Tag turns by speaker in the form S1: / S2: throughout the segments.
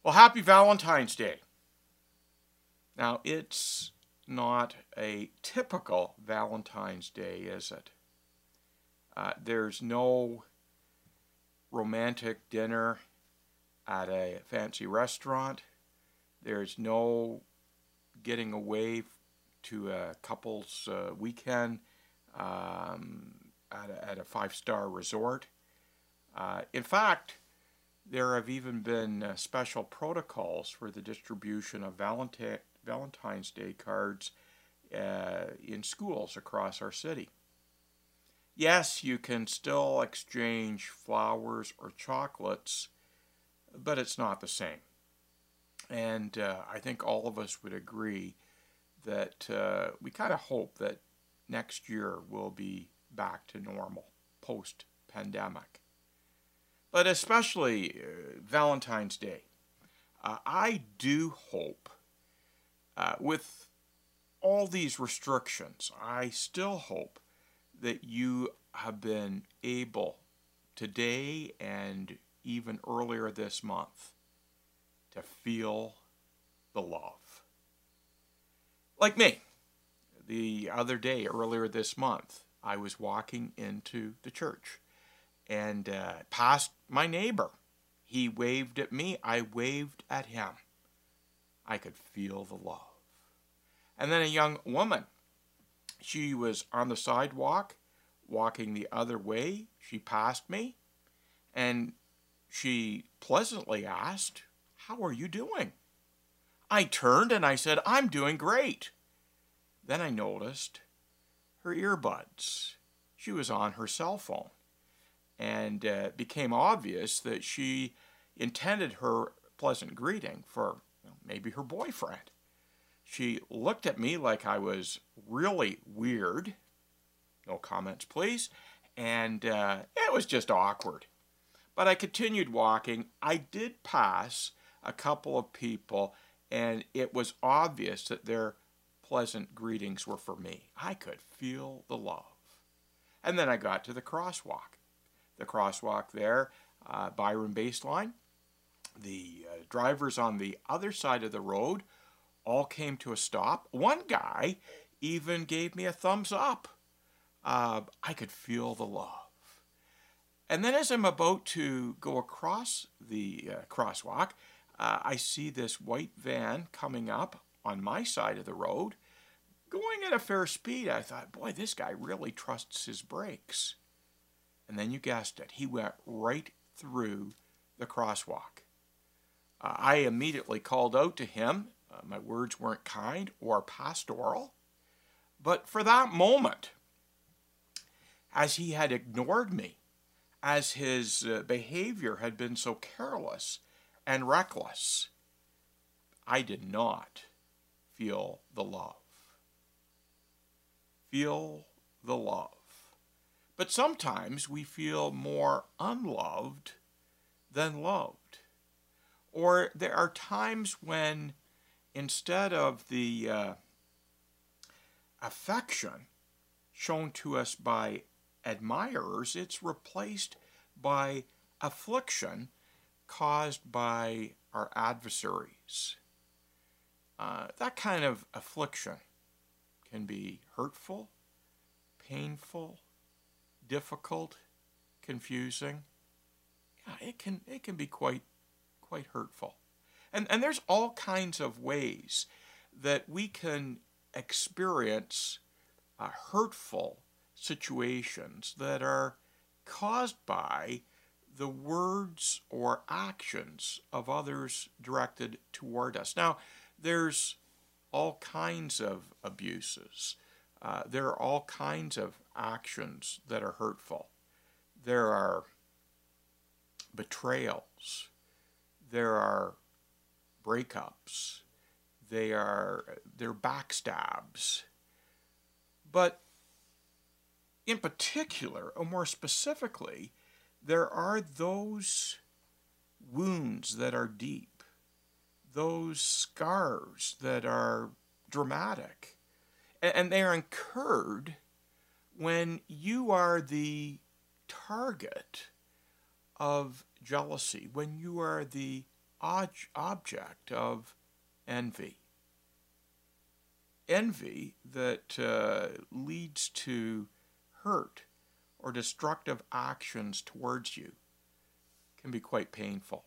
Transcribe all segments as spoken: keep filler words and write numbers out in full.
S1: Well, happy Valentine's Day. Now, it's not a typical Valentine's Day, is it? Uh, there's no romantic dinner at a fancy restaurant. There's no getting away to a couple's uh, weekend um, at a, at a five-star resort. Uh, in fact, there have even been uh, special protocols for the distribution of Valentine, Valentine's Day cards uh, in schools across our city. Yes, you can still exchange flowers or chocolates, but it's not the same. And uh, I think all of us would agree that uh, we kind of hope that next year will be back to normal post-pandemic. But especially uh, Valentine's Day, uh, I do hope, uh, with all these restrictions, I still hope that you have been able today and even earlier this month to feel the love. Like me, the other day, earlier this month, I was walking into the church and uh, passed my neighbor. He waved at me. I waved at him. I could feel the love. And then a young woman, she was on the sidewalk, walking the other way. She passed me, and she pleasantly asked, "How are you doing?" I turned and I said, "I'm doing great." Then I noticed her earbuds. She was on her cell phone. And uh, it became obvious that she intended her pleasant greeting for you know, maybe her boyfriend. She looked at me like I was really weird. No comments, please. And uh, it was just awkward. But I continued walking. I did pass a couple of people, and it was obvious that their pleasant greetings were for me. I could feel the love. And then I got to the crosswalk. The crosswalk there, uh, Byron Baseline. The uh, drivers on the other side of the road all came to a stop. One guy even gave me a thumbs up. Uh, I could feel the love. And then as I'm about to go across the uh, crosswalk, uh, I see this white van coming up on my side of the road, going at a fair speed. I thought, boy, this guy really trusts his brakes. And then you guessed it, he went right through the crosswalk. Uh, I immediately called out to him. Uh, my words weren't kind or pastoral, but for that moment, as he had ignored me, as his uh, behavior had been so careless and reckless, I did not feel the love. Feel the love. But sometimes we feel more unloved than loved. Or there are times when instead of the uh, affection shown to us by admirers, it's replaced by affliction caused by our adversaries. Uh, that kind of affliction can be hurtful, painful, difficult, confusing. Yeah, it can it can be quite quite hurtful. And and there's all kinds of ways that we can experience uh, hurtful situations that are caused by the words or actions of others directed toward us. Now, there's all kinds of abuses. Uh, there are all kinds of actions that are hurtful. There are betrayals. There are breakups. They are they're backstabs. But in particular, or more specifically, there are those wounds that are deep, those scars that are dramatic, and they are incurred when you are the target of jealousy, when you are the ob- object of envy. Envy that uh, leads to hurt or destructive actions towards you can be quite painful.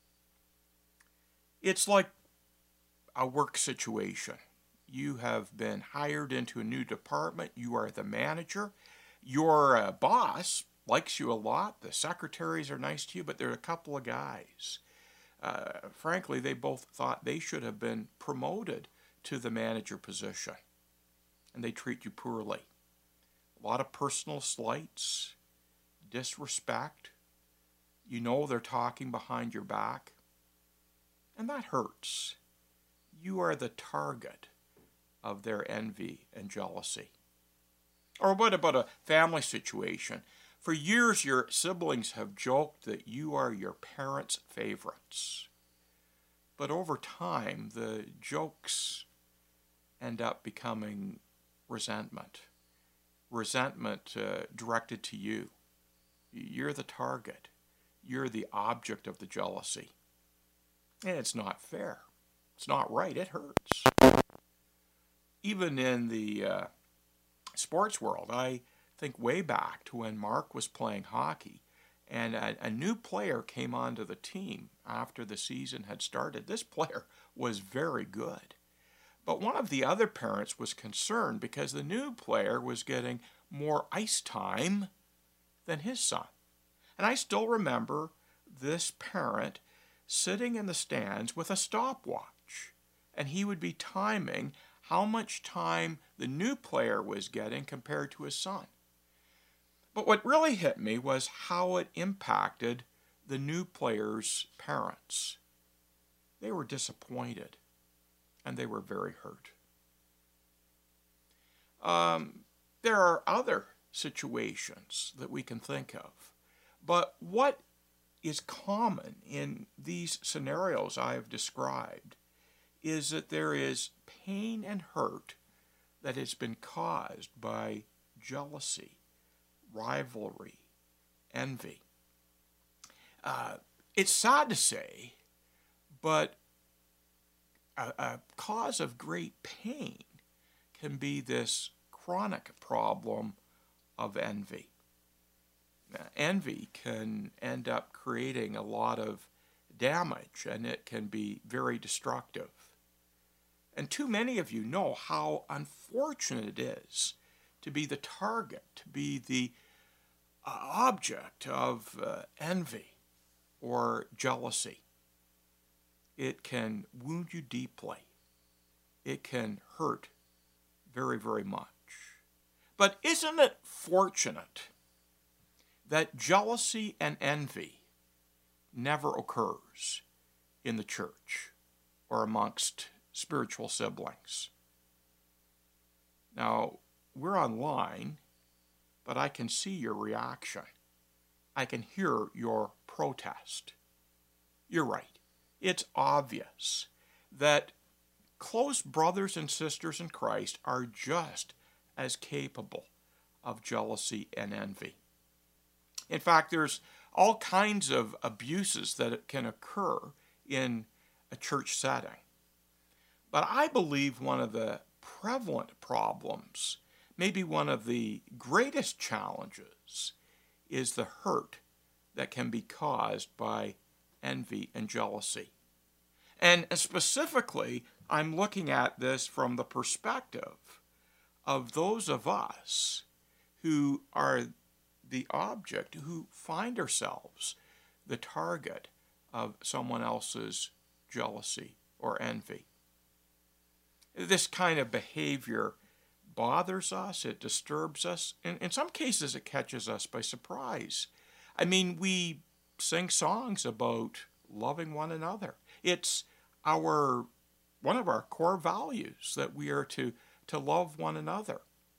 S1: It's like a work situation. You have been hired into a new department. You are the manager. Your uh, boss likes you a lot. The secretaries are nice to you, but there are a couple of guys. Uh, frankly, they both thought they should have been promoted to the manager position, and they treat you poorly. A lot of personal slights, disrespect. You know they're talking behind your back, and that hurts. You are the target of their envy and jealousy. Or what about a family situation? For years, your siblings have joked that you are your parents' favorites. But over time, the jokes end up becoming resentment. Resentment uh, directed to you. You're the target. You're the object of the jealousy. And it's not fair. It's not right. It hurts. Even in the uh, sports world, I think way back to when Mark was playing hockey, and a, a new player came onto the team after the season had started. This player was very good. But one of the other parents was concerned because the new player was getting more ice time than his son. And I still remember this parent sitting in the stands with a stopwatch, and he would be timing how much time the new player was getting compared to his son. But what really hit me was how it impacted the new player's parents. They were disappointed, and they were very hurt. Um, there are other situations that we can think of, but what is common in these scenarios I have described is that there is pain and hurt that has been caused by jealousy, rivalry, envy. Uh, it's sad to say, but a, a cause of great pain can be this chronic problem of envy. Now, envy can end up creating a lot of damage, and it can be very destructive. And too many of you know how unfortunate it is to be the target, to be the uh, object of uh, envy or jealousy. It can wound you deeply. It can hurt very, very much. But isn't it fortunate that jealousy and envy never occurs in the church or amongst spiritual siblings? Now, we're online, but I can see your reaction. I can hear your protest. You're right. It's obvious that close brothers and sisters in Christ are just as capable of jealousy and envy. In fact, there's all kinds of abuses that can occur in a church setting. But I believe one of the prevalent problems, maybe one of the greatest challenges, is the hurt that can be caused by envy and jealousy. And specifically, I'm looking at this from the perspective of those of us who are the object, who find ourselves the target of someone else's jealousy or envy. This kind of behavior bothers us, it disturbs us, and in some cases it catches us by surprise. I mean, we sing songs about loving one another. It's our one of our core values that we are to, to love one another.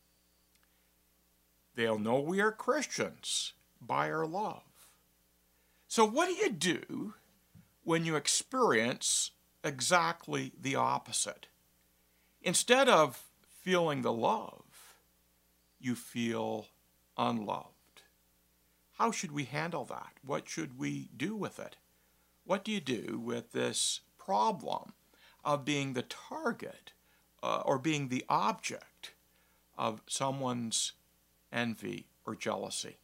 S1: They'll know we are Christians by our love. So what do you do when you experience exactly the opposite? Instead of feeling the love, you feel unloved. How should we handle that? What should we do with it? What do you do with this problem of being the target uh, or being the object of someone's envy or jealousy?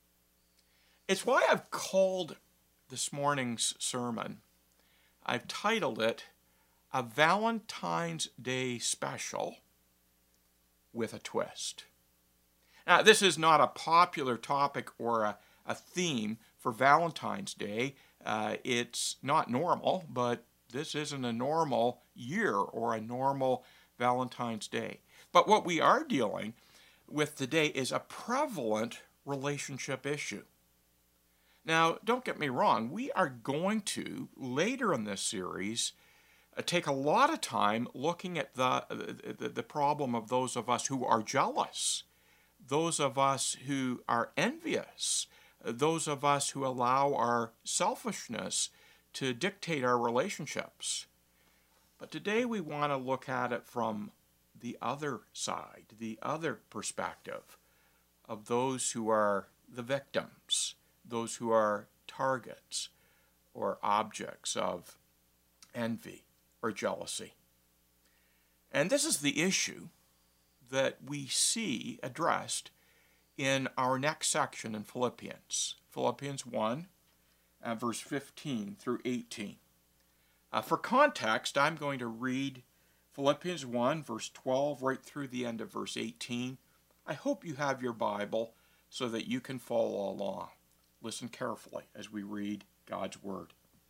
S1: It's why I've called this morning's sermon, I've titled it, A Valentine's Day Special with a Twist. Now, this is not a popular topic or a, a theme for Valentine's Day. Uh, it's not normal, but this isn't a normal year or a normal Valentine's Day. But what we are dealing with today is a prevalent relationship issue. Now, don't get me wrong, we are going to, later in this series, uh, take a lot of time looking at the, the, the problem of those of us who are jealous, those of us who are envious, those of us who allow our selfishness to dictate our relationships. But today we want to look at it from the other side, the other perspective of those who are the victims, those who are targets or objects of envy or jealousy. And this is the issue that we see addressed in our next section in Philippians, Philippians one, uh, verse fifteen through eighteen. Uh, for context, I'm going to read Philippians one, verse twelve, right through the end of verse eighteen. I hope you have your Bible so that you can follow along. Listen carefully as we read God's Word.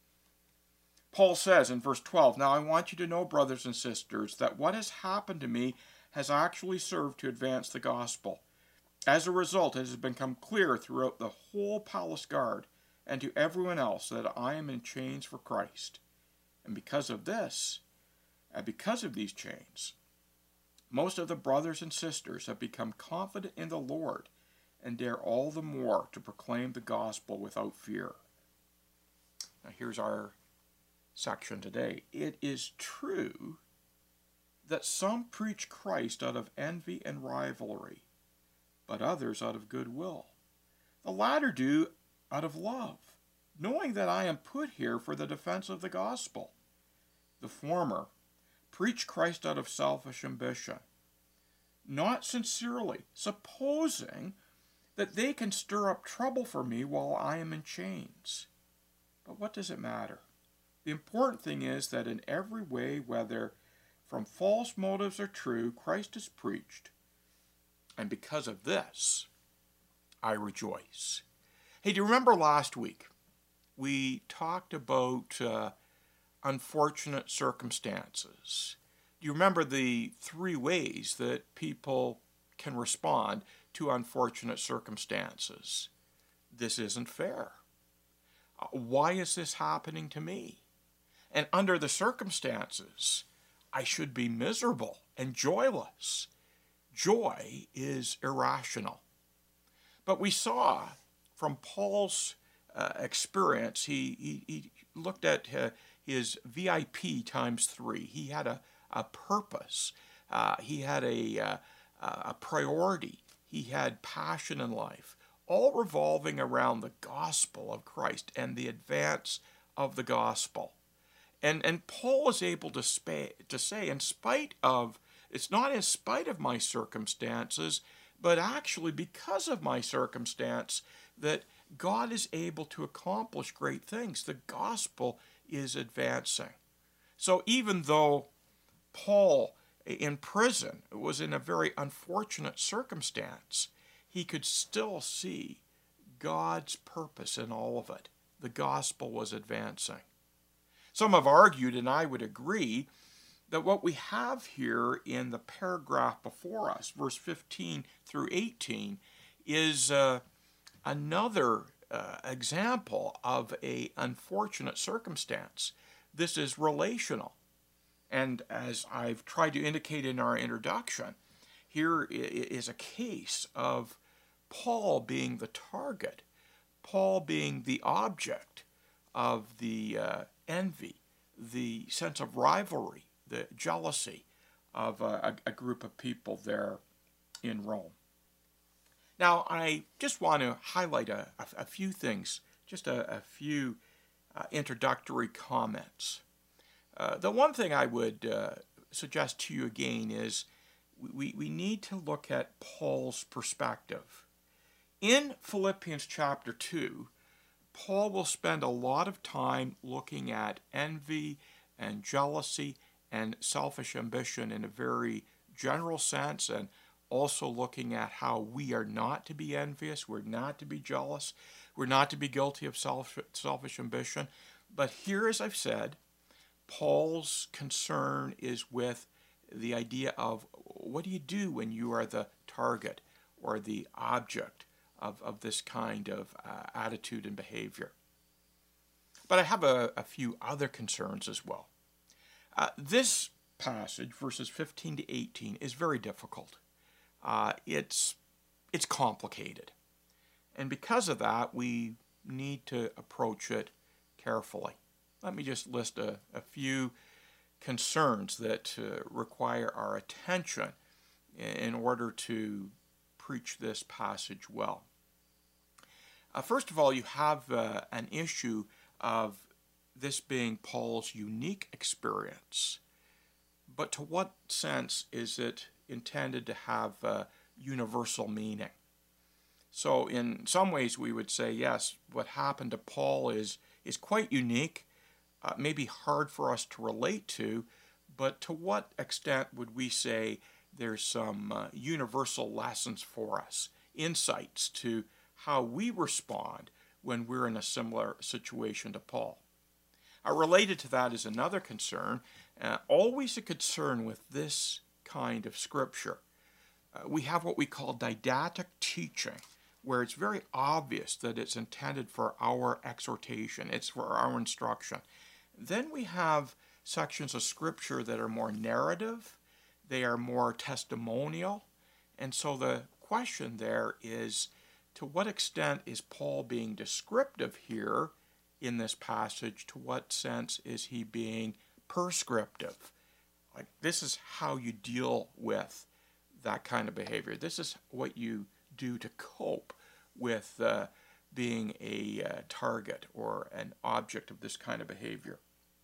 S1: Paul says in verse twelve, Now I want you to know, brothers and sisters, that what has happened to me has actually served to advance the gospel. As a result, it has become clear throughout the whole palace guard and to everyone else that I am in chains for Christ. And because of this, and because of these chains, most of the brothers and sisters have become confident in the Lord and dare all the more to proclaim the gospel without fear. Now here's our section today. It is true that some preach Christ out of envy and rivalry, but others out of goodwill. The latter do out of love, knowing that I am put here for the defense of the gospel. The former preach Christ out of selfish ambition, not sincerely, supposing that they can stir up trouble for me while I am in chains. But what does it matter? The important thing is that in every way, whether from false motives or true, Christ is preached. And because of this, I rejoice. Hey, do you remember last week we talked about uh, unfortunate circumstances? Do you remember the three ways that people can respond to unfortunate circumstances? This isn't fair. Uh, why is this happening to me? And under the circumstances, I should be miserable and joyless. Joy is irrational. But we saw from Paul's uh, experience, he, he, he looked at uh, his V I P times three. He had a, a purpose. Uh, he had a, uh, a priority. He had passion in life, all revolving around the gospel of Christ and the advance of the gospel. And, and Paul is able to, spa- to say, in spite of, it's not in spite of my circumstances, but actually because of my circumstance, that God is able to accomplish great things. The gospel is advancing. So even though Paul in prison was in a very unfortunate circumstance, he could still see God's purpose in all of it. The gospel was advancing. Some have argued, and I would agree, that what we have here in the paragraph before us, verse fifteen through eighteen, is uh, another uh, example of an unfortunate circumstance. This is relational. And as I've tried to indicate in our introduction, here is a case of Paul being the target, Paul being the object of the uh, envy, the sense of rivalry, the jealousy of a, a group of people there in Rome. Now, I just want to highlight a, a, a few things, just a, a few uh, introductory comments. Uh, the one thing I would uh, suggest to you again is we, we need to look at Paul's perspective. In Philippians chapter two, Paul will spend a lot of time looking at envy and jealousy and selfish ambition in a very general sense, and also looking at how we are not to be envious, we're not to be jealous, we're not to be guilty of self, selfish ambition. But here, as I've said, Paul's concern is with the idea of what do you do when you are the target or the object of, of this kind of uh, attitude and behavior. But I have a, a few other concerns as well. Uh, this passage, verses fifteen to eighteen, is very difficult. Uh, it's, it's complicated. And because of that, we need to approach it carefully. Let me just list a, a few concerns that uh, require our attention in order to preach this passage well. Uh, first of all, you have uh, an issue of this being Paul's unique experience. But to what sense is it intended to have uh, universal meaning? So in some ways we would say, yes, what happened to Paul is, is quite unique, uh, maybe hard for us to relate to, but to what extent would we say there's some uh, universal lessons for us, insights to how we respond when we're in a similar situation to Paul? Uh, related to that is another concern, uh, always a concern with this kind of scripture. Uh, we have what we call didactic teaching, where it's very obvious that it's intended for our exhortation, it's for our instruction. Then we have sections of scripture that are more narrative, they are more testimonial, and so the question there is, to what extent is Paul being descriptive here in this passage? To what sense is he being prescriptive? Like, this is how you deal with that kind of behavior. This is what you do to cope with uh, being a uh, target or an object of this kind of behavior.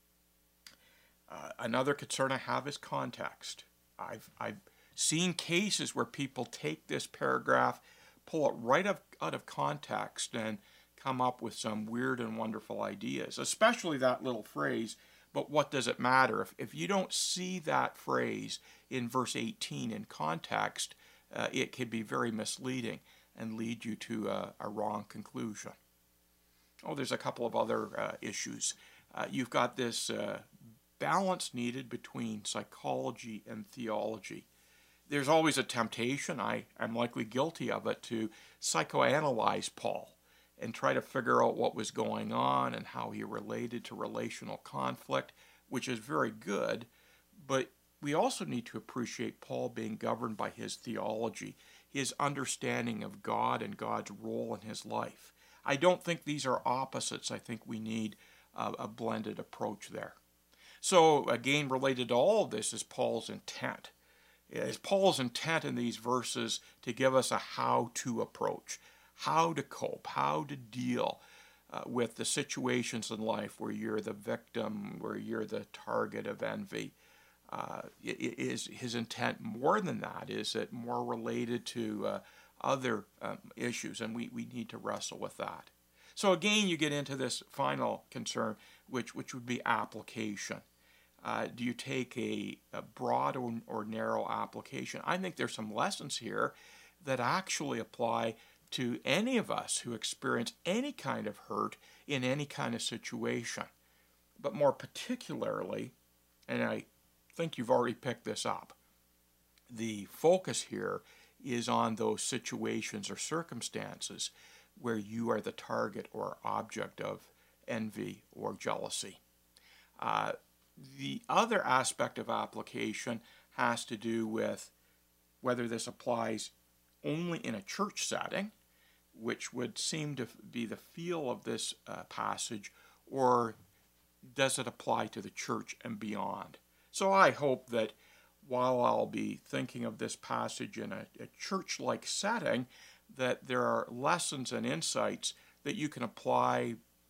S1: Uh, another concern I have is context. I've, I've seen cases where people take this paragraph, pull it right up, out of context, and come up with some weird and wonderful ideas, especially that little phrase, but what does it matter? If, if you don't see that phrase in verse eighteen in context, uh, it can be very misleading and lead you to a, a wrong conclusion. Oh, there's a couple of other uh, issues. Uh, you've got this uh, balance needed between psychology and theology. There's always a temptation, I am likely guilty of it, to psychoanalyze Paul and try to figure out what was going on and how he related to relational conflict, which is very good, but we also need to appreciate Paul being governed by his theology, his understanding of God and God's role in his life. I don't think these are opposites. I think we need a, a blended approach there. So again, related to all of this is Paul's intent. Is Paul's intent in these verses to give us a how-to approach, how to cope, how to deal uh, with the situations in life where you're the victim, where you're the target of envy. Uh, is his intent more than that? Is it more related to uh, other um, issues? And we, we need to wrestle with that. So again, you get into this final concern, which, which would be application. Uh, do you take a, a broad or, or narrow application? I think there's some lessons here that actually apply to any of us who experience any kind of hurt in any kind of situation. But more particularly, and I think you've already picked this up, the focus here is on those situations or circumstances where you are the target or object of envy or jealousy. Uh, the other aspect of application has to do with whether this applies only in a church setting, which would seem to be the feel of this uh, passage, or does it apply to the church and beyond? So I hope that while I'll be thinking of this passage in a, a church-like setting, that there are lessons and insights that you can apply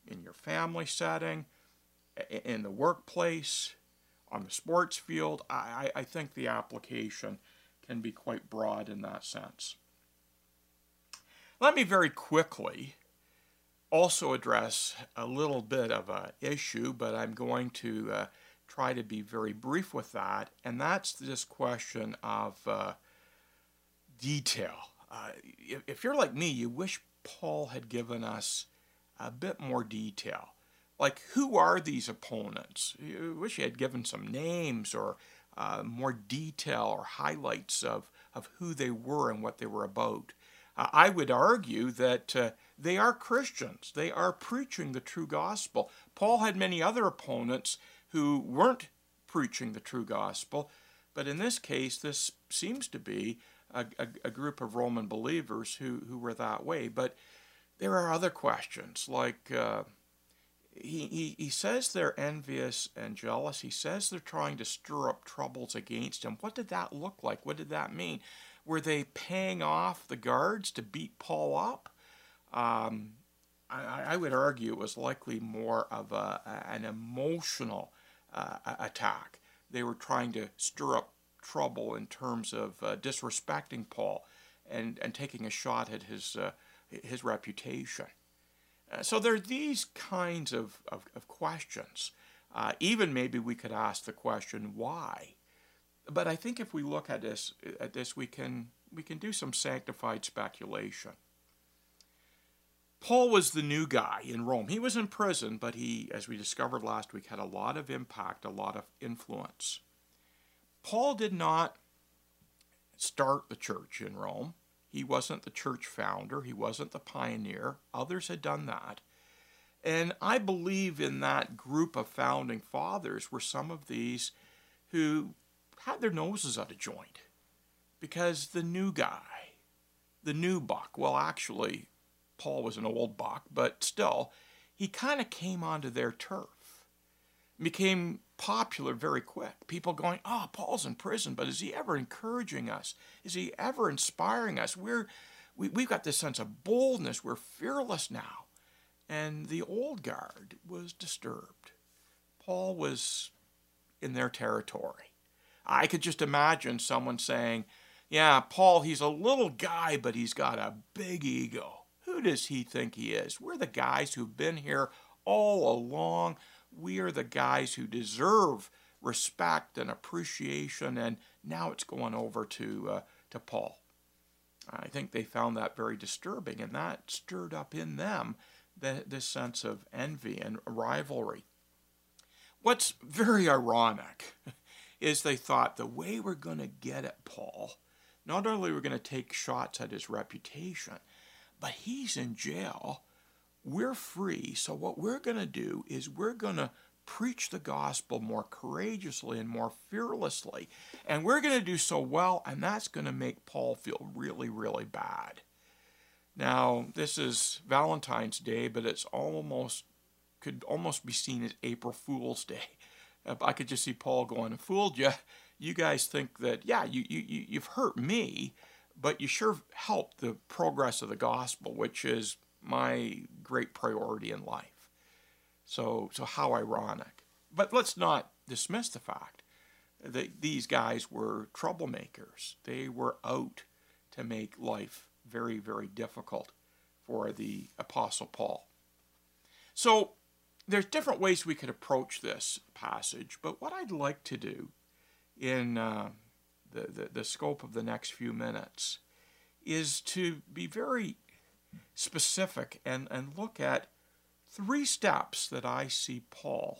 S1: in your family setting, in the workplace, on the sports field. I, I think the application can be quite broad in that sense. Let me very quickly also address a little bit of an issue, but I'm going to uh, try to be very brief with that, and that's this question of uh, detail. Uh, if, if you're like me, you wish Paul had given us a bit more detail. Like, who are these opponents? You wish he had given some names or uh, more detail or highlights of, of who they were and what they were about. Uh, I would argue that uh, they are Christians. They are preaching the true gospel. Paul had many other opponents who weren't preaching the true gospel, but in this case, this seems to be a, a, a group of Roman believers who, who were that way. But there are other questions, like uh, he, he, he says they're envious and jealous. He says they're trying to stir up troubles against him. What did that look like? What did that mean? Were they paying off the guards to beat Paul up? Um, I, I would argue it was likely more of a, an emotional uh, attack. They were trying to stir up trouble in terms of uh, disrespecting Paul and, and taking a shot at his, uh, his reputation. Uh, so there are these kinds of, of, of questions. Uh, even maybe we could ask the question, why? But I think if we look at this, at this, we can we can do some sanctified speculation. Paul was the new guy in Rome. He was in prison, but he, as we discovered last week, had a lot of impact, a lot of influence. Paul did not start the church in Rome. He wasn't the church founder. He wasn't the pioneer. Others had done that. And I believe in that group of founding fathers were some of these who had their noses out of joint, because the new guy, the new buck, well, actually, Paul was an old buck, but still, he kind of came onto their turf, became popular very quick. People going, oh, Paul's in prison, but is he ever encouraging us? Is he ever inspiring us? We're, we, we've got this sense of boldness. We're fearless now. And the old guard was disturbed. Paul was in their territory. I could just imagine someone saying, yeah, Paul, he's a little guy, but he's got a big ego. Who does he think he is? We're the guys who've been here all along. We are the guys who deserve respect and appreciation, and now it's going over to, uh, to Paul. I think they found that very disturbing, and that stirred up in them the, this sense of envy and rivalry. What's very ironic is they thought the way we're going to get at Paul, not only we're going to take shots at his reputation, but he's in jail, we're free, so what we're going to do is we're going to preach the gospel more courageously and more fearlessly, and we're going to do so well, and that's going to make Paul feel really, really bad. Now, this is Valentine's Day, but it's almost, could almost be seen as April Fool's Day. I could just see Paul going, fooled you. You guys think that, yeah, you, you, you've hurt me, but you sure helped the progress of the gospel, which is my great priority in life. So, so how ironic. But let's not dismiss the fact that these guys were troublemakers. They were out to make life very, very difficult for the Apostle Paul. So, there's different ways we could approach this passage, but what I'd like to do in uh, the, the, the scope of the next few minutes is to be very specific and, and look at three steps that I see Paul.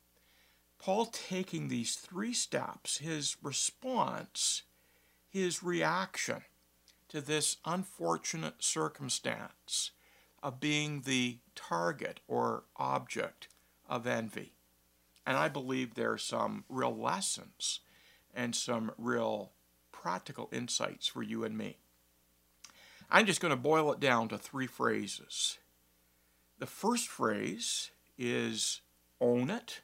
S1: Paul taking these three steps, his response, his reaction to this unfortunate circumstance of being the target or object of envy. And I believe there are some real lessons and some real practical insights for you and me. I'm just going to boil it down to three phrases. The first phrase is own it.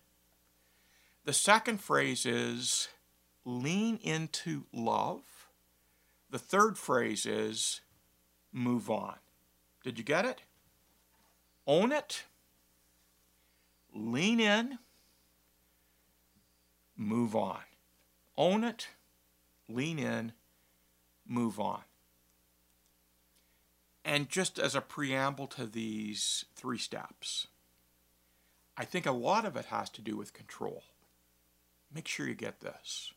S1: The second phrase is lean into love. The third phrase is move on. Did you get it? Own it, lean in, move on. Own it, lean in, move on. And just as a preamble to these three steps, I think a lot of it has to do with control. Make sure you get this.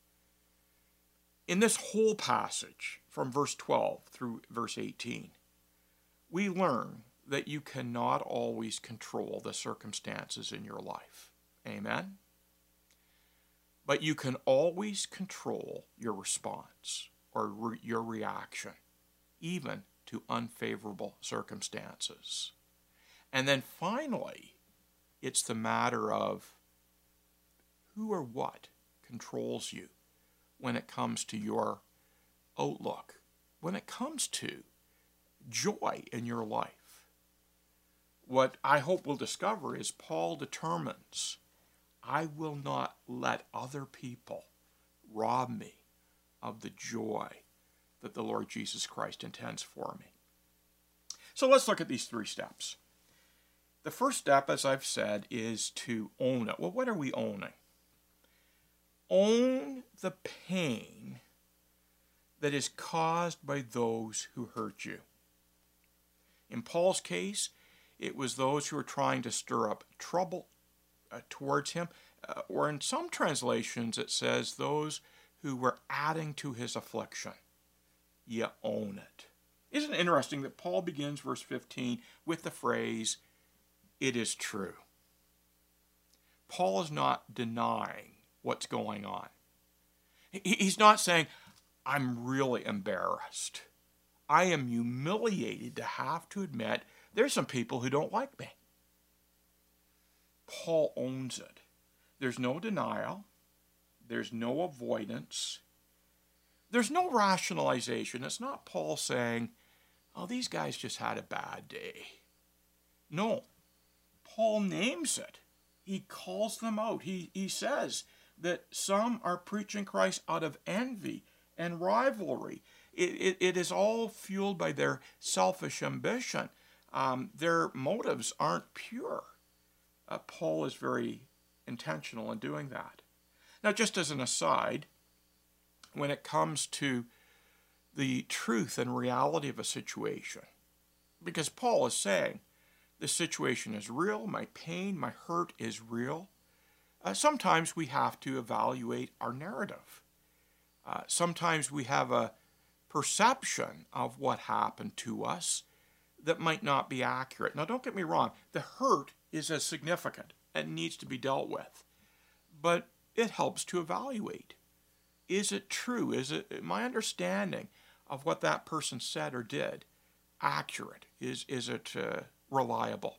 S1: In this whole passage, from verse twelve through verse eighteen, we learn that you cannot always control the circumstances in your life. Amen? But you can always control your response or re- your reaction, even to unfavorable circumstances. And then finally, it's the matter of who or what controls you when it comes to your outlook, when it comes to joy in your life. What I hope we'll discover is Paul determines, I will not let other people rob me of the joy that the Lord Jesus Christ intends for me. So let's look at these three steps. The first step, as I've said, is to own it. Well, what are we owning? Own the pain that is caused by those who hurt you. In Paul's case, it was those who were trying to stir up trouble uh, towards him, uh, or in some translations it says those who were adding to his affliction. You own it. Isn't it interesting that Paul begins verse fifteen with the phrase, it is true. Paul is not denying what's going on. He's not saying, I'm really embarrassed. I am humiliated to have to admit there's some people who don't like me. Paul owns it. There's no denial. There's no avoidance. There's no rationalization. It's not Paul saying, oh, these guys just had a bad day. No. Paul names it. He calls them out. He, he says that some are preaching Christ out of envy and rivalry. It, it, it is all fueled by their selfish ambition. Um, their motives aren't pure. Uh, Paul is very intentional in doing that. Now, just as an aside, when it comes to the truth and reality of a situation, because Paul is saying, the situation is real, my pain, my hurt is real, uh, sometimes we have to evaluate our narrative. Uh, sometimes we have a perception of what happened to us that might not be accurate. Now, don't get me wrong, the hurt is as significant and needs to be dealt with, but it helps to evaluate. Is it true? Is it my understanding of what that person said or did accurate? Is, is it uh, reliable?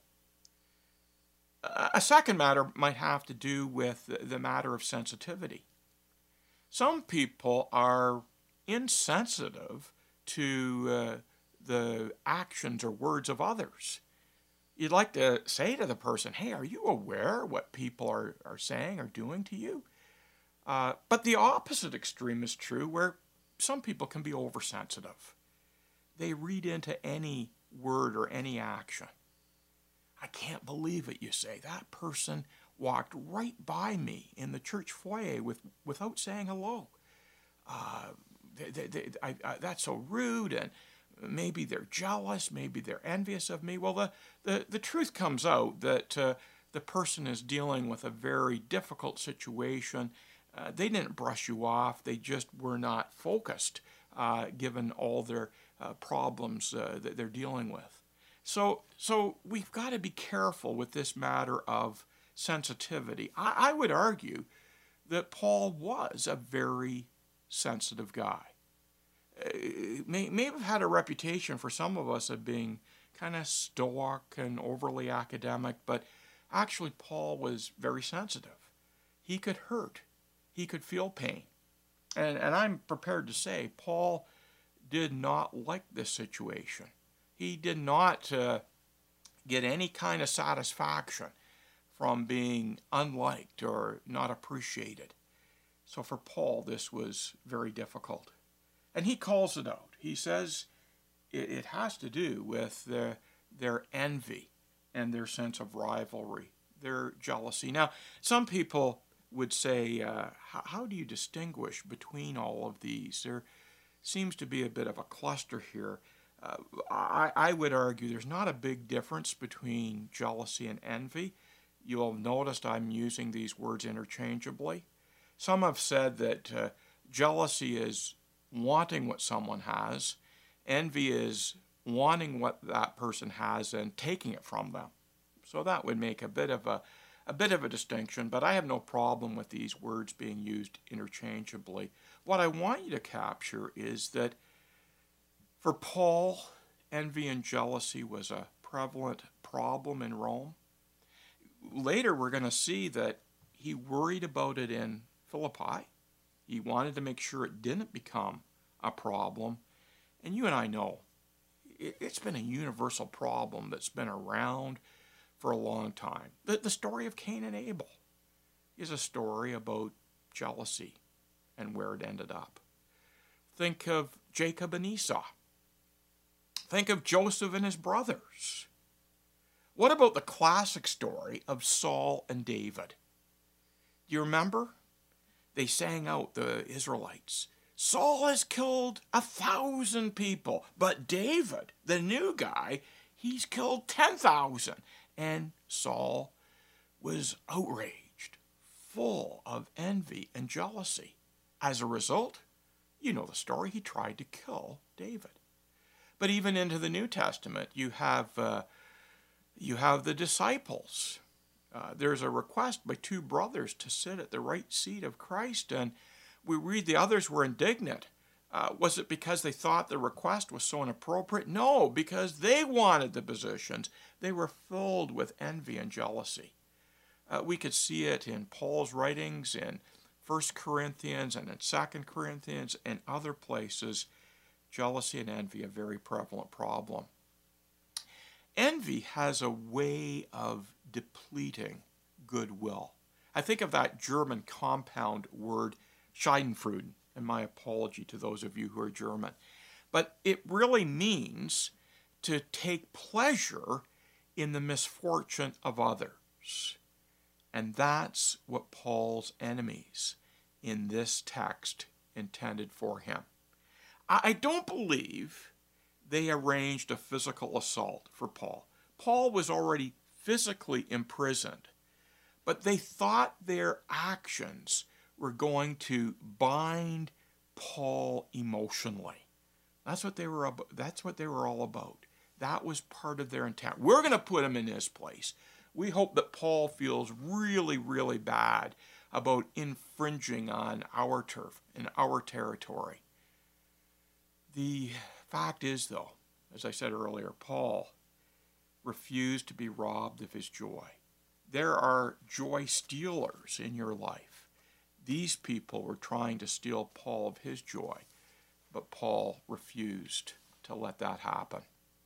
S1: A second matter might have to do with the matter of sensitivity. Some people are insensitive to uh, the actions or words of others. You'd like to say to the person, hey, are you aware what people are, are saying or doing to you? Uh, but the opposite extreme is true, where some people can be oversensitive. They read into any word or any action. I can't believe it, you say. That person walked right by me in the church foyer with, without saying hello. Uh, they, they, they, I, I, that's so rude, and maybe they're jealous, maybe they're envious of me. Well, the, the, the truth comes out that uh, the person is dealing with a very difficult situation. Uh, they didn't brush you off. They just were not focused, uh, given all their uh, problems uh, that they're dealing with. So, so we've got to be careful with this matter of sensitivity. I, I would argue that Paul was a very sensitive guy. Uh, may, may have had a reputation for some of us of being kind of stoic and overly academic, but actually Paul was very sensitive. He could hurt. He could feel pain. And, and I'm prepared to say Paul did not like this situation. He did not uh, get any kind of satisfaction from being unliked or not appreciated. So for Paul, this was very difficult. And he calls it out. He says it, it has to do with the, their envy and their sense of rivalry their jealousy. Now, some people would say, uh, how, how do you distinguish between all of these? There seems to be a bit of a cluster here. Uh, I, I would argue there's not a big difference between jealousy and envy. You'll have noticed I'm using these words interchangeably. Some have said that uh, jealousy is wanting what someone has. Envy is wanting what that person has and taking it from them. So that would make a bit of a, a bit of a distinction, but I have no problem with these words being used interchangeably. What I want you to capture is that for Paul, envy and jealousy was a prevalent problem in Rome. Later, we're going to see that he worried about it in Philippi. He wanted to make sure it didn't become a problem. And you and I know it's been a universal problem that's been around for a long time. The, the story of Cain and Abel is a story about jealousy and where it ended up. Think of Jacob and Esau. Think of Joseph and his brothers. What about the classic story of Saul and David? Do you remember? They sang out, the Israelites, Saul has killed a thousand people, but David, the new guy, he's killed ten thousand. And Saul was outraged, full of envy and jealousy. As a result, you know the story, he tried to kill David. But even into the New Testament, you have, uh, you have the disciples. Uh, there's a request by two brothers to sit at the right seat of Christ, and we read the others were indignant. Uh, was it because they thought the request was so inappropriate? No, because they wanted the positions. They were filled with envy and jealousy. Uh, we could see it in Paul's writings in First Corinthians and in Second Corinthians and other places. Jealousy and envy, a very prevalent problem. Envy has a way of depleting goodwill. I think of that German compound word, Schadenfreude, and my apology to those of you who are German. But it really means to take pleasure in the misfortune of others. And that's what Paul's enemies in this text intended for him. I don't believe they arranged a physical assault for Paul. Paul was already physically imprisoned, but they thought their actions were going to bind Paul emotionally. That's what they were about. That's what they were all about. That was part of their intent. We're going to put him in his place. We hope that Paul feels really, really bad about infringing on our turf, in our territory. The fact is, though, as I said earlier, Paul refused to be robbed of his joy. There are joy stealers in your life. These people were trying to steal Paul of his joy, but Paul refused to let that happen.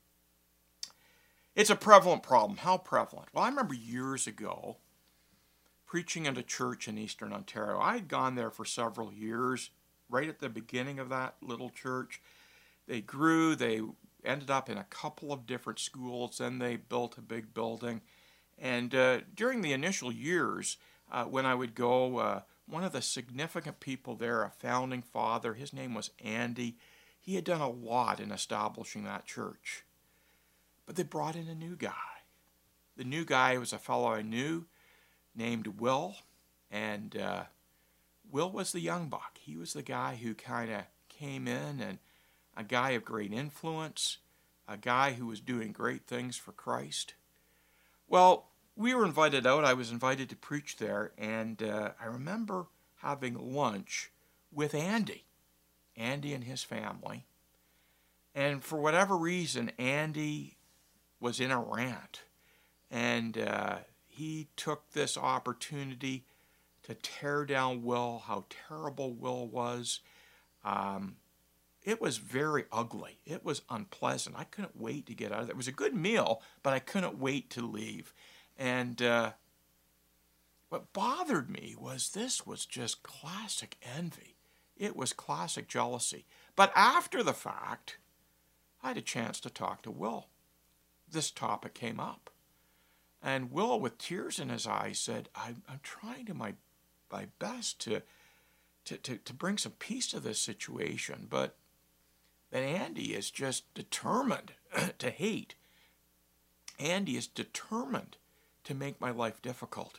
S1: It's a prevalent problem. How prevalent? Well, I remember years ago preaching at a church in Eastern Ontario. I had gone there for several years, right at the beginning of that little church. They grew, they ended up in a couple of different schools, then they built a big building. And uh, during the initial years, uh, when I would go, uh, one of the significant people there, a founding father, his name was Andy, he had done a lot in establishing that church. But they brought in a new guy. The new guy was a fellow I knew named Will, and uh, Will was the young buck. He was the guy who kind of came in, and a guy of great influence, a guy who was doing great things for Christ. Well, we were invited out. I was invited to preach there, and uh, I remember having lunch with Andy, Andy and his family. And for whatever reason, Andy was in a rant, and uh, he took this opportunity to tear down Will, how terrible Will was. Um, it was very ugly. It was unpleasant. I couldn't wait to get out of there. It was a good meal, but I couldn't wait to leave. And uh, what bothered me was this was just classic envy. It was classic jealousy. But after the fact, I had a chance to talk to Will. This topic came up. And Will, with tears in his eyes, said, I'm, I'm trying to my, my best to, to, to, to bring some peace to this situation, but, but Andy is just determined to hate. Andy is determined to make my life difficult.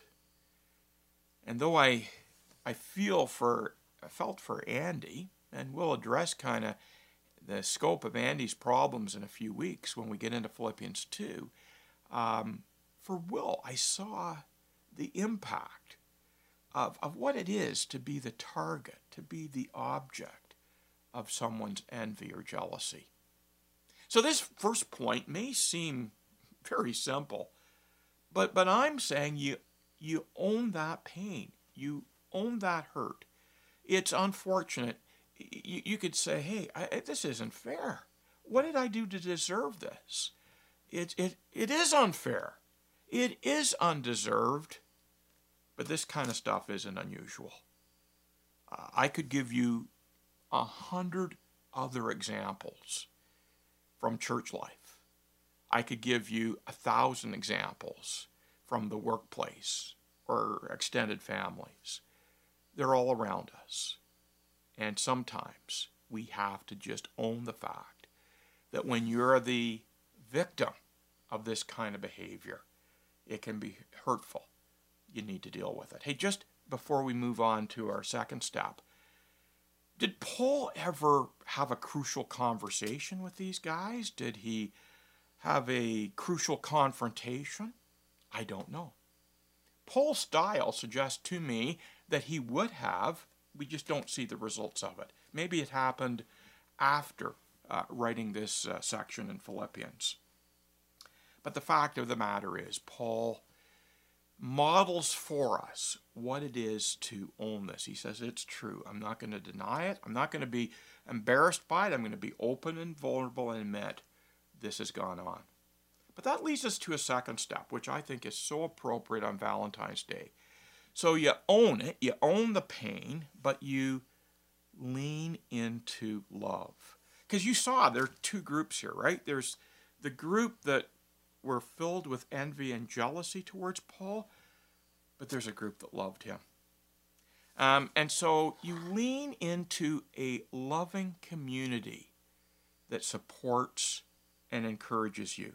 S1: And though I, I feel for, I felt for Andy, and we'll address kind of the scope of Andy's problems in a few weeks when we get into Philippians two, um, for Will, I saw the impact of, of what it is to be the target, to be the object of someone's envy or jealousy. So this first point may seem very simple, but, but I'm saying you, you own that pain. You own that hurt. It's unfortunate. You, you could say, hey, I, this isn't fair. What did I do to deserve this? It, it, it is unfair. It is undeserved, but this kind of stuff isn't unusual. Uh, I could give you a hundred other examples from church life. I could give you a thousand examples from the workplace or extended families. They're all around us. And sometimes we have to just own the fact that when you're the victim of this kind of behavior, it can be hurtful. You need to deal with it. Hey, just before we move on to our second step, did Paul ever have a crucial conversation with these guys? Did he have a crucial confrontation? I don't know. Paul's style suggests to me that he would have. We just don't see the results of it. Maybe it happened after uh, writing this uh, section in Philippians. But the fact of the matter is, Paul models for us what it is to own this. He says, it's true. I'm not going to deny it. I'm not going to be embarrassed by it. I'm going to be open and vulnerable and admit this has gone on. But that leads us to a second step, which I think is so appropriate on Valentine's Day. So you own it, you own the pain, but you lean into love. Because you saw there are two groups here, right? There's the group that were filled with envy and jealousy towards Paul, but there's a group that loved him. Um, and so you lean into a loving community that supports and encourages you.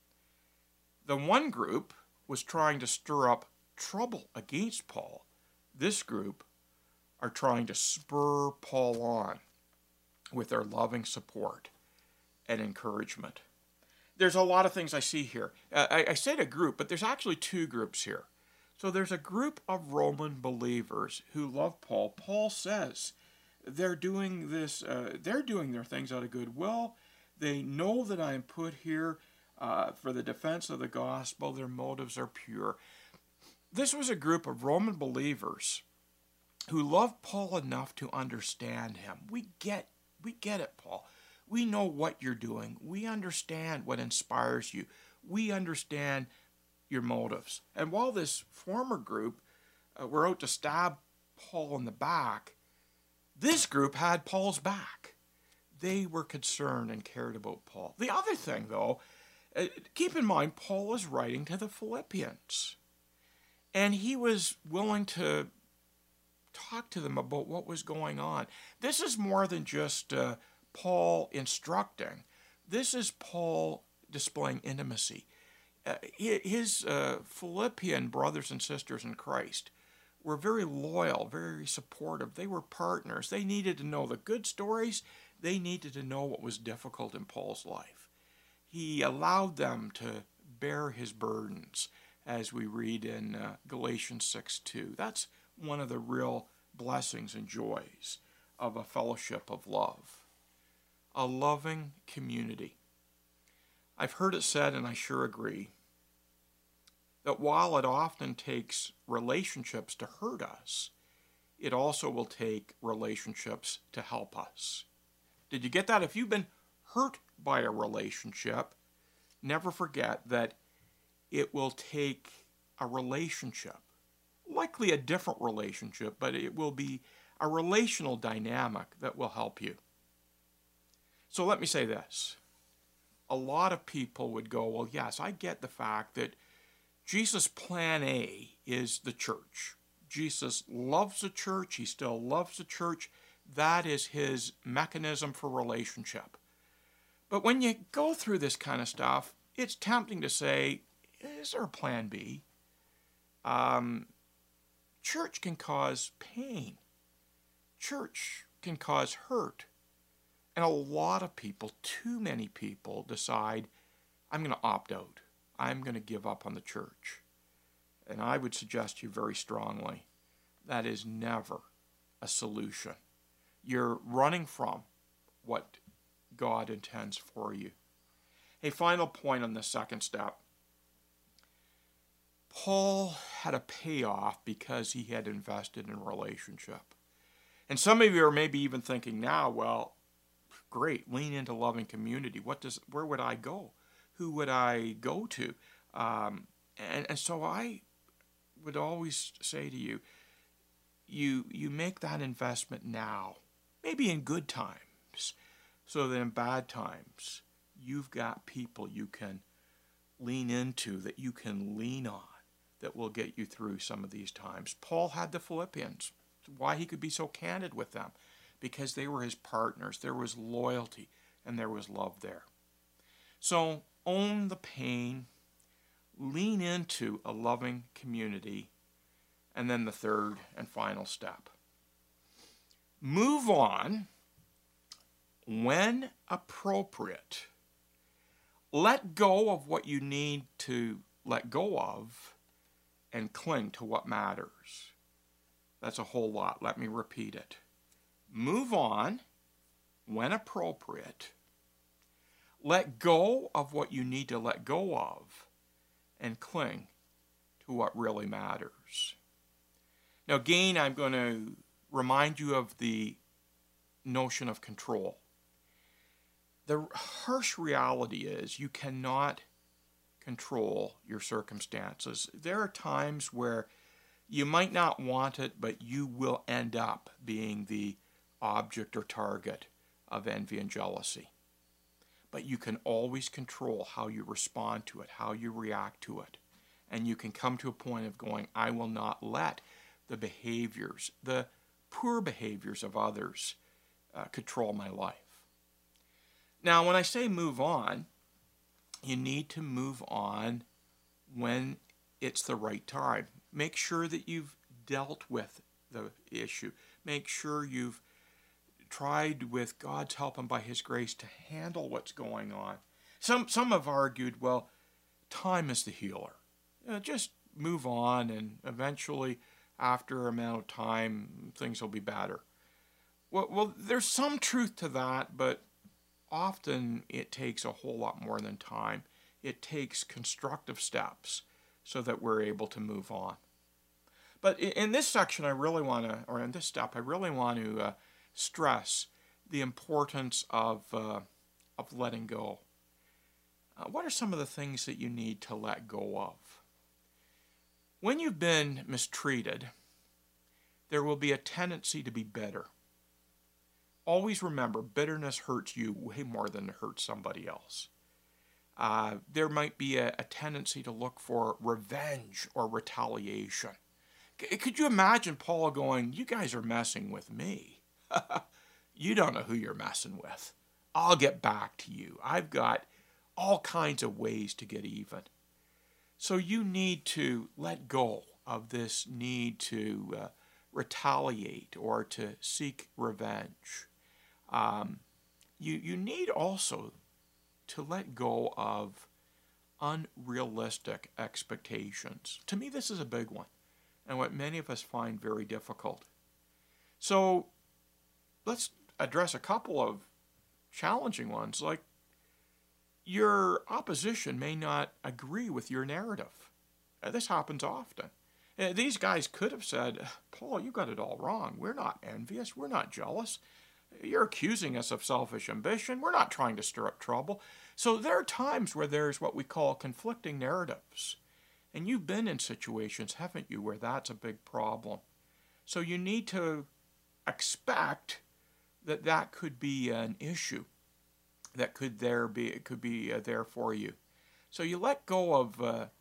S1: The one group was trying to stir up trouble against Paul. This group are trying to spur Paul on with their loving support and encouragement. There's a lot of things I see here. Uh, I, I said a group, but there's actually two groups here. So there's a group of Roman believers who love Paul. Paul says they're doing this, uh, they're doing their things out of goodwill. They know that I am put here uh, for the defense of the gospel. Their motives are pure. This was a group of Roman believers who loved Paul enough to understand him. We get, we get it, Paul. We know what you're doing. We understand what inspires you. We understand your motives. And while this former group uh, were out to stab Paul in the back, this group had Paul's back. They were concerned and cared about Paul. The other thing, though, uh, keep in mind, Paul is writing to the Philippians. And he was willing to talk to them about what was going on. This is more than just uh, Paul instructing. This is Paul displaying intimacy. Uh, his uh, Philippian brothers and sisters in Christ were very loyal, very supportive. They were partners. They needed to know the good stories. They needed to know what was difficult in Paul's life. He allowed them to bear his burdens, as we read in uh, Galatians six two. That's one of the real blessings and joys of a fellowship of love. A loving community. I've heard it said, and I sure agree, that while it often takes relationships to hurt us, it also will take relationships to help us. Did you get that? If you've been hurt by a relationship, never forget that it will take a relationship, likely a different relationship, but it will be a relational dynamic that will help you. So let me say this. A lot of people would go, well, yes, I get the fact that Jesus' plan A is the church. Jesus loves the church. He still loves the church. That is his mechanism for relationship. But when you go through this kind of stuff, it's tempting to say, is there a plan B? Um, church can cause pain. Church can cause hurt. And a lot of people, too many people, decide, I'm going to opt out. I'm going to give up on the church. And I would suggest to you very strongly, that is never a solution. You're running from what God intends for you. A final point on the second step. Paul had a payoff because he had invested in a relationship. And some of you are maybe even thinking now, well, great, lean into loving community. What does? Where would I go? Who would I go to? Um, and, and so I would always say to you, you, you make that investment now, maybe in good times, so that in bad times, you've got people you can lean into, that you can lean on, that will get you through some of these times. Paul had the Philippians. Why he could be so candid with them? Because they were his partners. There was loyalty and there was love there. So own the pain, lean into a loving community, and then the third and final step. Move on when appropriate. Let go of what you need to let go of and cling to what matters. That's a whole lot. Let me repeat it. Move on when appropriate. Let go of what you need to let go of and cling to what really matters. Now, again, I'm going to remind you of the notion of control. The harsh reality is you cannot control your circumstances. There are times where you might not want it, but you will end up being the object or target of envy and jealousy. But you can always control how you respond to it, how you react to it. And you can come to a point of going, I will not let the behaviors, the poor behaviors of others uh, control my life. Now, when I say move on, you need to move on when it's the right time. Make sure that you've dealt with the issue. Make sure you've tried with God's help and by His grace to handle what's going on. Some some have argued, well, time is the healer. You know, just move on and eventually, after a amount of time, things will be better. Well, well, there's some truth to that, but often it takes a whole lot more than time. It takes constructive steps so that we're able to move on. But in this section, I really want to, or in this step, I really want to uh, stress the importance of, uh, of letting go. Uh, what are some of the things that you need to let go of? When you've been mistreated, there will be a tendency to be bitter. Always remember, bitterness hurts you way more than it hurts somebody else. Uh, there might be a, a tendency to look for revenge or retaliation. C- could you imagine Paul going, you guys are messing with me. You don't know who you're messing with. I'll get back to you. I've got all kinds of ways to get even. So you need to let go of this need to uh, retaliate or to seek revenge. Um, you, you need also to let go of unrealistic expectations. To me, this is a big one, and what many of us find very difficult. So let's address a couple of challenging ones, like your opposition may not agree with your narrative. Uh, this happens often. Uh, these guys could have said, Paul, you got it all wrong. We're not envious. We're not jealous. You're accusing us of selfish ambition. We're not trying to stir up trouble. So there are times where there's what we call conflicting narratives. And you've been in situations, haven't you, where that's a big problem. So you need to expect that that could be an issue that could there be it could be uh, there for you. So you let go of uh,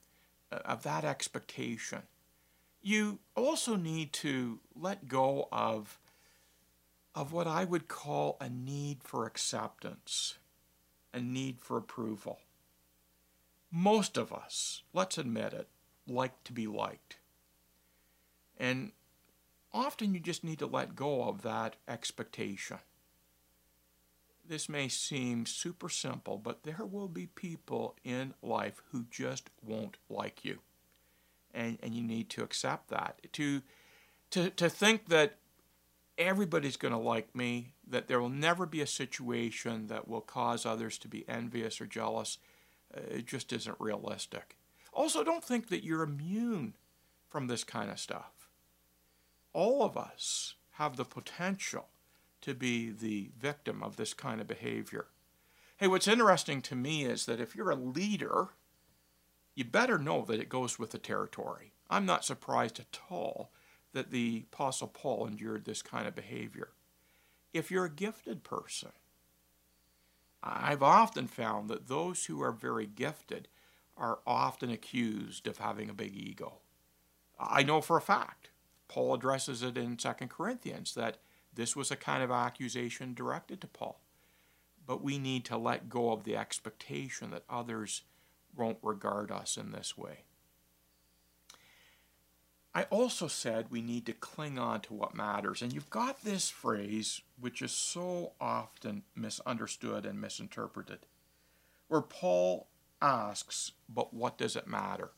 S1: of that expectation. You also need to let go of, of what I would call a need for acceptance, a need for approval. Most of us, let's admit it, like to be liked. And often you just need to let go of that expectation. This may seem super simple, but there will be people in life who just won't like you. And, and you need to accept that. To, to, to think that everybody's going to like me, that there will never be a situation that will cause others to be envious or jealous, uh, it just isn't realistic. Also, don't think that you're immune from this kind of stuff. All of us have the potential to be the victim of this kind of behavior. Hey, what's interesting to me is that if you're a leader, you better know that it goes with the territory. I'm not surprised at all that the Apostle Paul endured this kind of behavior. If you're a gifted person, I've often found that those who are very gifted are often accused of having a big ego. I know for a fact, Paul addresses it in Second Corinthians, that this was a kind of accusation directed to Paul. But we need to let go of the expectation that others won't regard us in this way. I also said we need to cling on to what matters. And you've got this phrase, which is so often misunderstood and misinterpreted, where Paul asks, but what does it matter?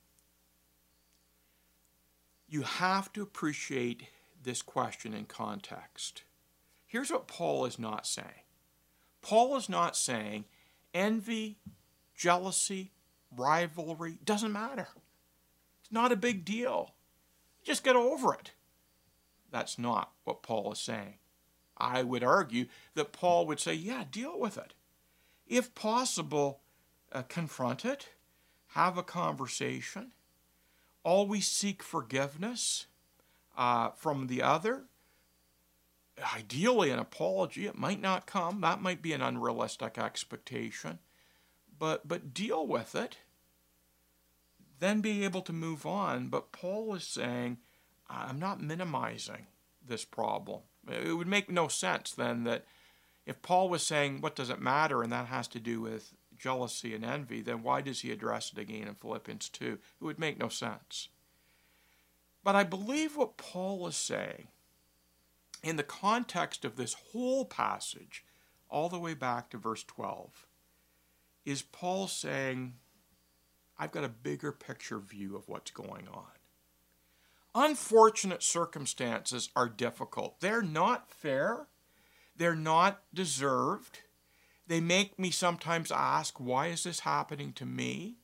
S1: You have to appreciate this question in context. Here's what Paul is not saying. Paul is not saying envy, jealousy, rivalry doesn't matter. It's not a big deal. Just get over it. That's not what Paul is saying. I would argue that Paul would say, yeah, deal with it. If possible, uh, confront it, have a conversation, always seek forgiveness uh, from the other. Ideally, an apology. It might not come. That might be an unrealistic expectation. But, but deal with it. Then be able to move on. But Paul is saying, I'm not minimizing this problem. It would make no sense then that if Paul was saying, what does it matter, and that has to do with jealousy and envy, then why does he address it again in Philippians two? It would make no sense. But I believe what Paul is saying, in the context of this whole passage, all the way back to verse twelve, is Paul saying, I've got a bigger picture view of what's going on. Unfortunate circumstances are difficult. They're not fair. They're not deserved. They make me sometimes ask, why is this happening to me?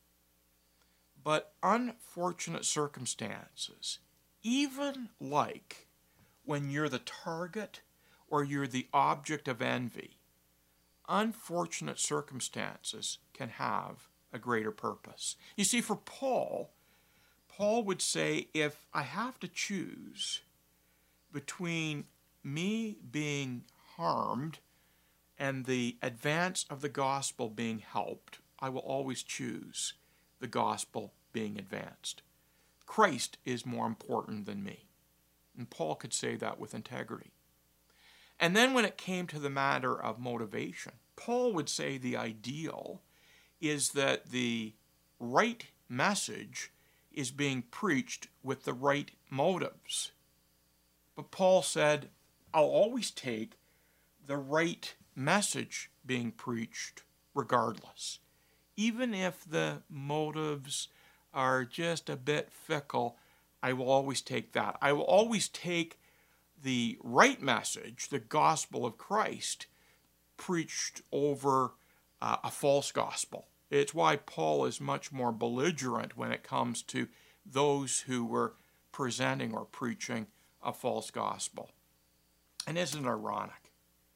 S1: But unfortunate circumstances, even like when you're the target or you're the object of envy, unfortunate circumstances can have a greater purpose. You see, for Paul, Paul would say, if I have to choose between me being harmed and the advance of the gospel being helped, I will always choose the gospel being advanced. Christ is more important than me. And Paul could say that with integrity. And then when it came to the matter of motivation, Paul would say the ideal is that the right message is being preached with the right motives. But Paul said, I'll always take the right message being preached regardless. Even if the motives are just a bit fickle, I will always take that. I will always take the right message, the gospel of Christ, preached over uh, a false gospel. It's why Paul is much more belligerent when it comes to those who were presenting or preaching a false gospel. And isn't it ironic?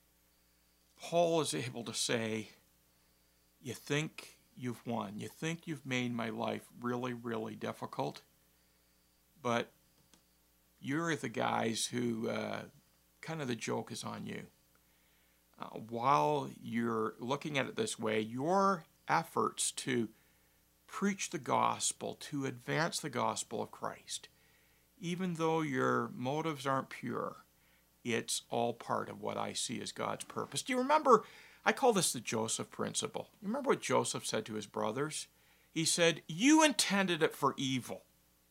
S1: Paul is able to say, you think you've won. You think you've made my life really, really difficult. But you're the guys who, uh, kind of the joke is on you. Uh, while you're looking at it this way, your efforts to preach the gospel, to advance the gospel of Christ, even though your motives aren't pure, it's all part of what I see as God's purpose. Do you remember, I call this the Joseph principle. You remember what Joseph said to his brothers? He said, you intended it for evil.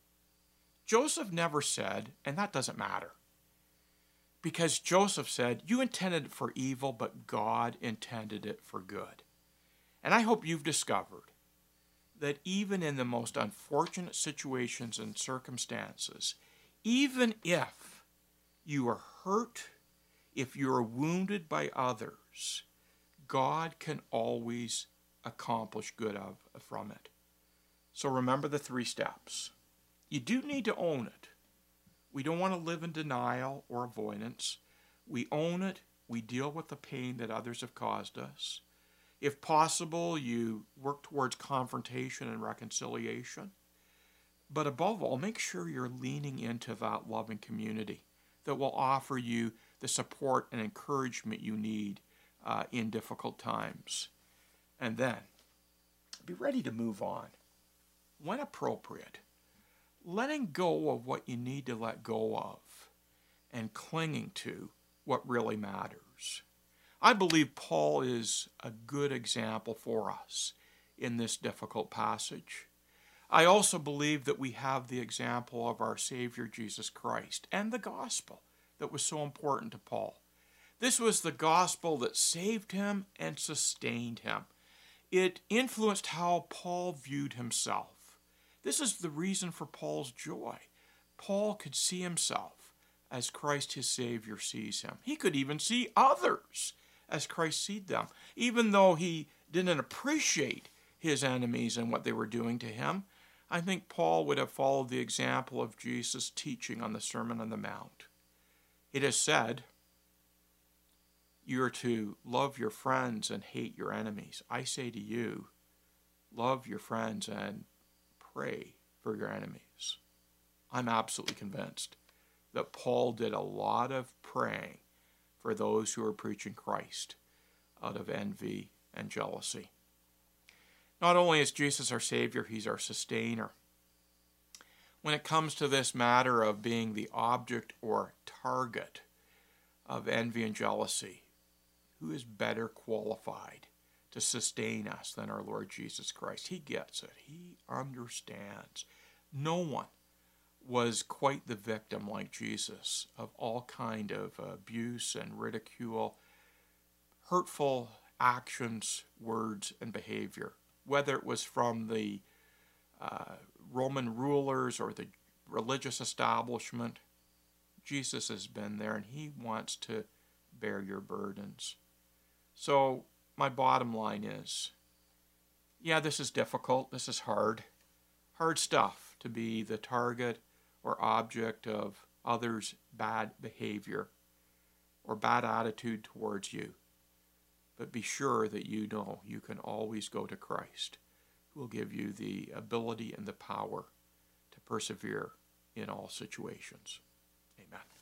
S1: Joseph never said, and that doesn't matter, because Joseph said, you intended it for evil, but God intended it for good. And I hope you've discovered that even in the most unfortunate situations and circumstances, even if you are hurt, if you are wounded by others, God can always accomplish good of, from it. So remember the three steps. You do need to own it. We don't want to live in denial or avoidance. We own it. We deal with the pain that others have caused us. If possible, you work towards confrontation and reconciliation. But above all, make sure you're leaning into that loving community that will offer you the support and encouragement you need uh, in difficult times. And then, be ready to move on. When appropriate, letting go of what you need to let go of and clinging to what really matters. I believe Paul is a good example for us in this difficult passage. I also believe that we have the example of our Savior Jesus Christ and the gospel that was so important to Paul. This was the gospel that saved him and sustained him. It influenced how Paul viewed himself. This is the reason for Paul's joy. Paul could see himself as Christ his Savior sees him. He could even see others as Christ sees them. Even though he didn't appreciate his enemies and what they were doing to him, I think Paul would have followed the example of Jesus' teaching on the Sermon on the Mount. It is said, you are to love your friends and hate your enemies. I say to you, love your friends and pray for your enemies. I'm absolutely convinced that Paul did a lot of praying for those who are preaching Christ out of envy and jealousy. Not only is Jesus our Savior, he's our sustainer. When it comes to this matter of being the object or target of envy and jealousy, who is better qualified to sustain us than our Lord Jesus Christ? He gets it. He understands. No one was quite the victim like Jesus of all kind of abuse and ridicule, hurtful actions, words, and behavior, whether it was from the uh, Roman rulers or the religious establishment. Jesus has been there, and he wants to bear your burdens. So my bottom line is, yeah, this is difficult. This is hard. Hard stuff to be the target or object of others' bad behavior or bad attitude towards you. But be sure that you know you can always go to Christ, who will give you the ability and the power to persevere in all situations. Amen.